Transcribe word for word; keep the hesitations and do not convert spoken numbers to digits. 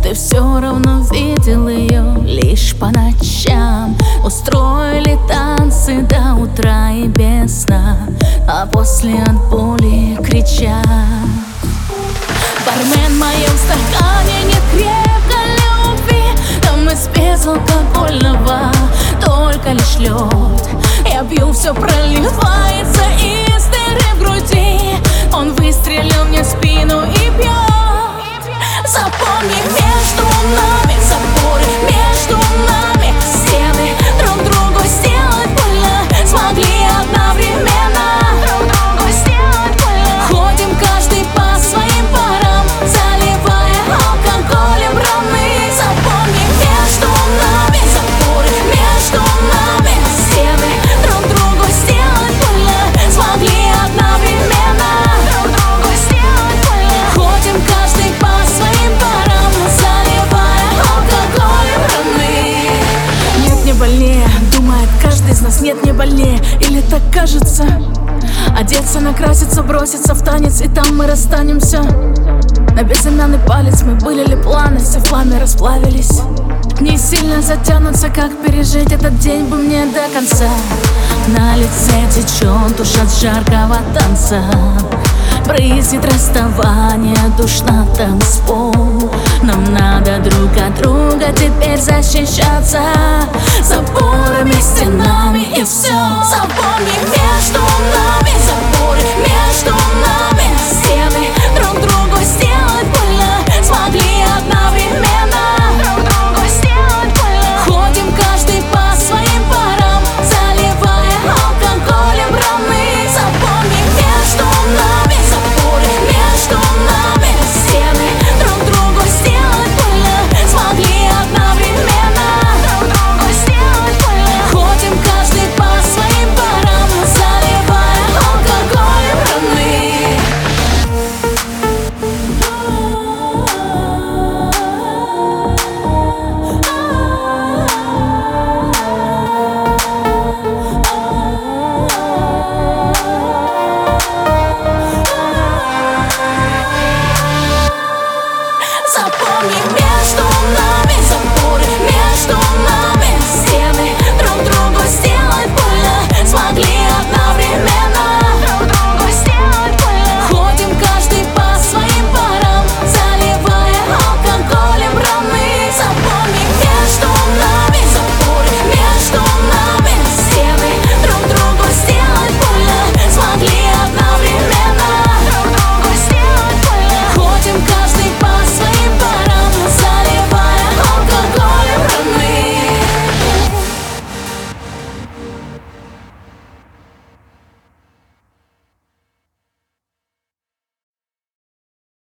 Ты все равно видел ее лишь по ночам. Устроили танцы до утра и без сна, а после от боли кричат. Бармен, в моем стакане нет крепкой любви, там из безалкогольного только лишь лед. Я пью, все проливается из дыры в груди. Он выстрелил мне в спину и бьет. Запомни, между нами заборы, между нами стены. Друг другу сделать больно смогли одновременно. Друг другу сделать больно. Ходим каждый по своим парам, заливая алкоголем раны. Запомни, между нами заборы, между нами стены. Друг другу сделать больно смогли одновременно. Друг другу сделать больно. Ходим каждый по своим парам, заливая алкоголем раны. Нет, не больнее, думает каждый из нас, нет, не больнее. Или так кажется. Одеться, накраситься, броситься в танец, и там мы расстанемся. На безымянный палец мы были ли планы, все в пламя расплавились. Не сильно затянутся, как пережить этот день бы мне до конца. На лице течет уж от жаркого танца. Брызнет расставание, душ на танцпол. Нам надо друг от друга теперь защищаться заборами, стенами и все. Запомни, между нами заборы.